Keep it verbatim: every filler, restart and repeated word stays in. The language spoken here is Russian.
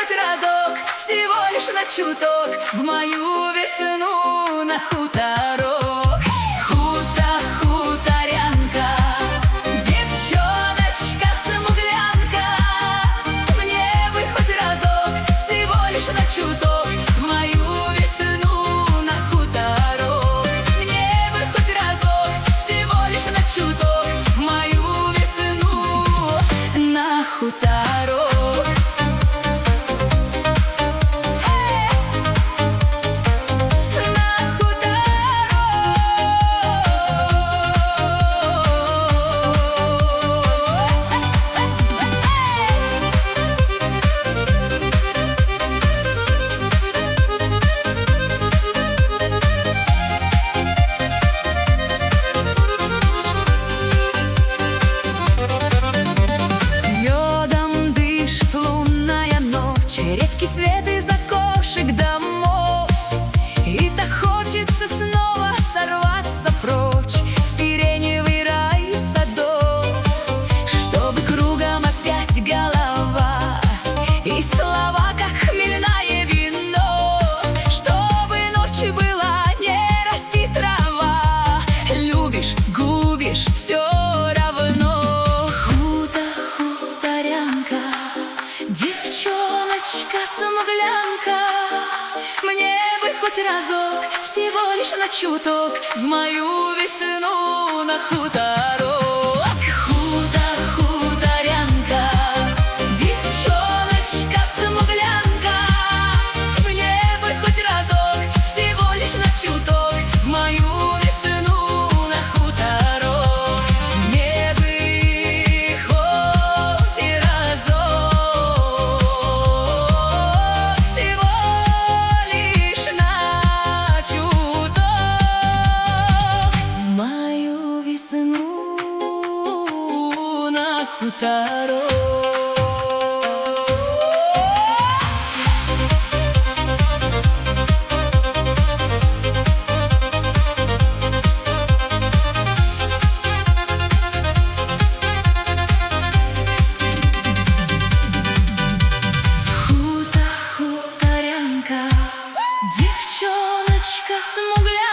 хоть разок, всего лишь на чуток, в мою весну на хуторок. Хута, хуторянка, девчоночка-смуглянка, мне бы хоть разок, всего лишь на чуток, в мою весну на хуторок. Мне бы хоть разок, всего лишь на чуток, в мою весну на хуторок. Редкий свет из окошек домов, и так хочется снова сорваться прочь в сиреневый рай садов, чтобы кругом опять голова и слова, как хмельное вино, чтобы ночью была не расти трава, любишь, губишь, все равно. Хута, хуторянка, девчоночка-смуглянка, мне бы хоть разок, всего лишь на чуток, в мою весну на хуторок. Хута, хуторянка, девчоночка-смуглянка, мне бы хоть разок, всего лишь на чуток, в мою весну на хуторок. Мне бы хоть и разок, всего лишь на чуток, в мою весну на хуторок. Девчоночка-смуглянка,